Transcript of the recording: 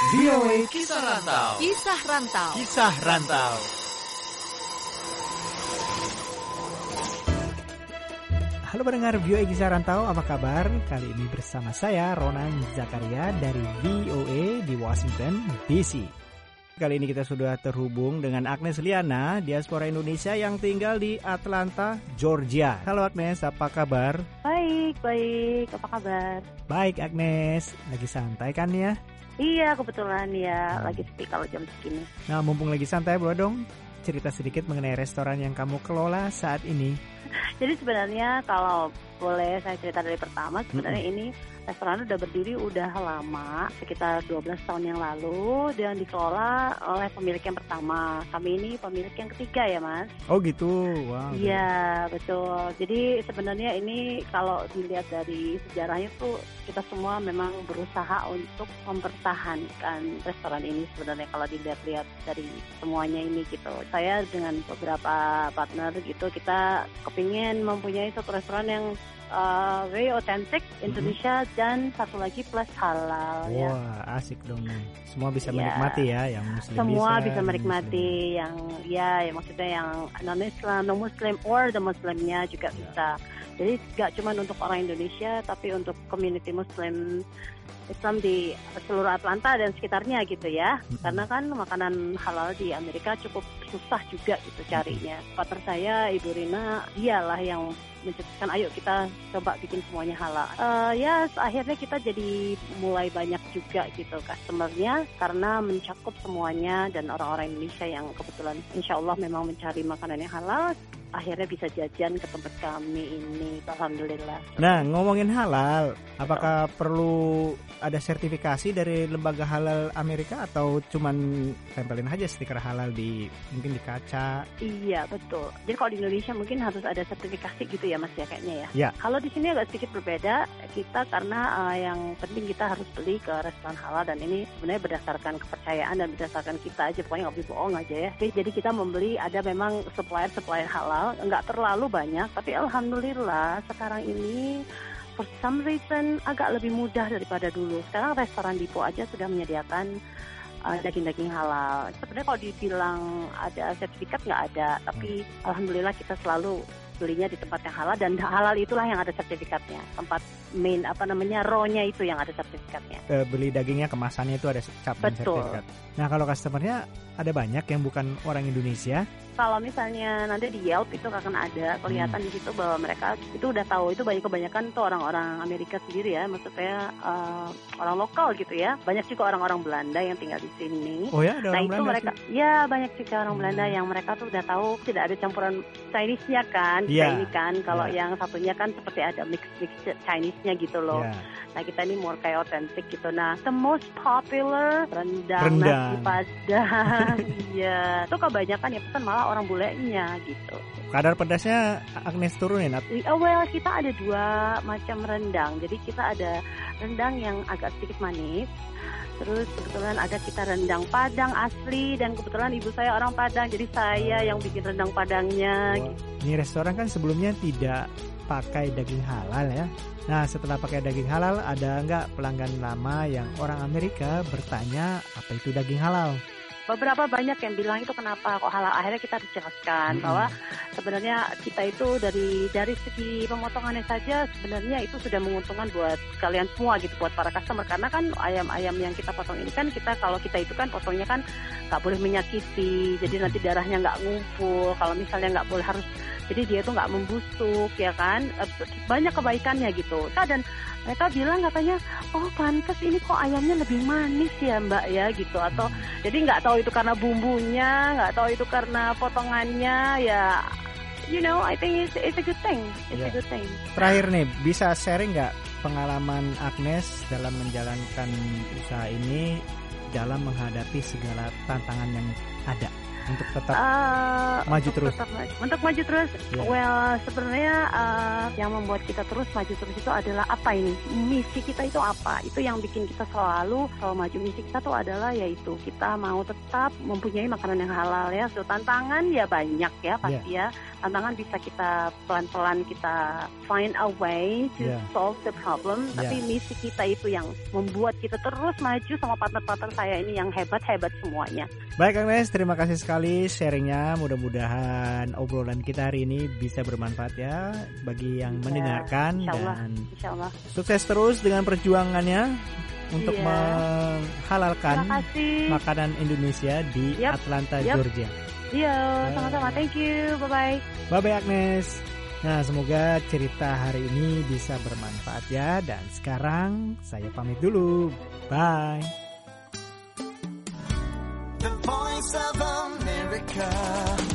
VOA Kisah Rantau. Kisah Rantau. Kisah Rantau. Halo pendengar VOA Kisah Rantau, apa kabar? Kali ini bersama saya Ronan Zakaria dari VOA di Washington DC. Kali ini kita sudah terhubung dengan Agnes Liana, diaspora Indonesia yang tinggal di Atlanta, Georgia. Halo Agnes, apa kabar? Baik. Apa kabar? Baik Agnes, lagi santai kan ya? Iya, kebetulan ya, lagi sepi kalau jam segini. Nah, mumpung lagi santai, boleh dong cerita sedikit mengenai restoran yang kamu kelola saat ini? Jadi sebenarnya kalau boleh saya cerita dari pertama, sebenarnya ini restoran udah berdiri udah lama, sekitar 12 tahun yang lalu, dan dikelola oleh pemilik yang pertama. Kami ini pemilik yang ketiga ya Mas. Oh gitu, wow. Iya betul. Jadi sebenarnya ini kalau dilihat dari sejarahnya tuh kita semua memang berusaha untuk mempertahankan restoran ini sebenarnya kalau dilihat-lihat dari semuanya ini gitu. Saya dengan beberapa partner gitu kita kepingin mempunyai satu restoran yang very authentic Indonesia dan satu lagi plus halal. Wah, ya. Asik dong. Semua bisa menikmati ya, yang muslim semua bisa menikmati, yang maksudnya yang non-Islam, non-Muslim or the Muslimnya juga bisa. Jadi gak cuma untuk orang Indonesia tapi untuk community Muslim Islam di seluruh Atlanta dan sekitarnya gitu ya. Karena kan makanan halal di Amerika cukup susah juga gitu carinya. Partner saya Ibu Rina, dialah yang mencetuskan ayo kita coba bikin semuanya halal. Akhirnya kita jadi mulai banyak juga gitu customer-nya karena mencakup semuanya dan orang-orang Indonesia yang kebetulan insya Allah memang mencari makanan yang halal. Akhirnya bisa jajan ke tempat kami ini, alhamdulillah. Nah, ngomongin halal, apakah perlu ada sertifikasi dari lembaga halal Amerika atau cuman tempelin aja stiker halal mungkin di kaca? Iya betul. Jadi kalau di Indonesia mungkin harus ada sertifikasi gitu ya Mas ya kayaknya ya. Ya. Kalau di sini agak sedikit berbeda kita karena yang penting kita harus beli ke restoran halal dan ini sebenarnya berdasarkan kepercayaan dan berdasarkan kita aja, pokoknya nggak boleh bohong aja ya. Jadi kita membeli ada memang supplier halal. Nggak terlalu banyak, tapi alhamdulillah sekarang ini for some reason agak lebih mudah daripada dulu. Sekarang restoran Dipo aja sudah menyediakan daging-daging halal. Sebenarnya kalau dibilang ada sertifikat nggak ada, tapi alhamdulillah kita selalu belinya di tempat yang halal dan halal itulah yang ada sertifikatnya. Tempat main raw-nya itu yang ada sertifikatnya. Beli dagingnya kemasannya itu ada cap dan sertifikat. Nah, kalau customernya ada banyak yang bukan orang Indonesia. Kalau misalnya nanti di Yelp itu akan ada kelihatan di situ bahwa mereka itu udah tahu itu kebanyakan tuh orang-orang Amerika sendiri ya, maksudnya orang lokal gitu ya. Banyak juga orang-orang Belanda yang tinggal di sini. Oh ya, ada orang itu Belanda mereka sih? Ya banyak juga orang Belanda yang mereka tuh udah tahu tidak ada campuran Chinese-nya kan. Ini kan kalau yang satunya kan seperti ada mix Chinese-nya gitu loh. Nah kita ini more kayak authentic gitu. Nah the most popular rendang. Nasi Padang. Iya. Itu kebanyakan ya pesan malah orang bulenya gitu. Kadar pedasnya Agnes turunin? Kita ada 2 macam rendang. Jadi kita ada rendang yang agak sedikit manis. Terus kebetulan ada kita rendang Padang asli dan kebetulan ibu saya orang Padang. Jadi saya yang bikin rendang Padangnya. Gitu. Ini restoran kan sebelumnya tidak pakai daging halal ya. Nah, setelah pakai daging halal, ada nggak pelanggan lama yang orang Amerika bertanya apa itu daging halal? Beberapa banyak yang bilang itu kenapa kok halal. Akhirnya kita dijelaskan bahwa sebenarnya kita itu dari segi pemotongannya saja sebenarnya itu sudah menguntungkan buat kalian semua gitu, buat para customer. Karena kan ayam-ayam yang kita potong ini kan kalau kita itu kan potongnya kan nggak boleh menyakiti, jadi nanti darahnya nggak ngumpul. Kalau misalnya nggak boleh harus, jadi dia itu nggak membusuk ya kan, banyak kebaikannya gitu. Dan mereka bilang katanya, oh pantas ini kok ayamnya lebih manis ya mbak ya gitu. Atau jadi nggak tahu itu karena bumbunya, nggak tahu itu karena potongannya ya. I think it's a good thing. It's a good thing. Terakhir nih, bisa sharing nggak pengalaman Agnes dalam menjalankan usaha ini dalam menghadapi segala tantangan yang ada? untuk tetap maju terus? Untuk maju terus, Yeah. well sebenarnya yang membuat kita terus maju terus itu adalah apa ini? Misi kita itu apa? Itu yang bikin kita selalu maju. Misi kita tuh adalah yaitu kita mau tetap mempunyai makanan yang halal ya. So tantangan ya banyak ya pasti ya. Tantangan bisa kita pelan-pelan kita find a way to solve the problem. Tapi misi kita itu yang membuat kita terus maju sama partner-partner saya ini yang hebat-hebat semuanya. Baik Agnes, terima kasih sekali sharingnya. Mudah-mudahan obrolan kita hari ini bisa bermanfaat ya bagi yang mendengarkan. Insya Allah. Sukses terus dengan perjuangannya untuk menghalalkan makanan Indonesia di Atlanta, Georgia. Iya, sama-sama. Thank you. Bye-bye. Bye-bye Agnes. Nah, semoga cerita hari ini bisa bermanfaat ya. Dan sekarang saya pamit dulu. Bye. The Voice of America.